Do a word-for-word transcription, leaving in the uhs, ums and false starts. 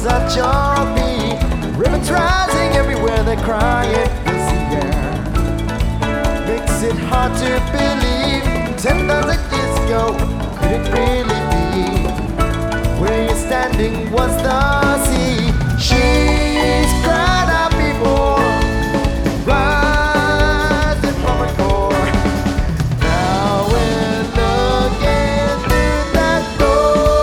songs are choppy, ribbons rising everywhere, they're crying this year. Makes it hard to believe ten thousand years ago, could it really be? Where you're standing was the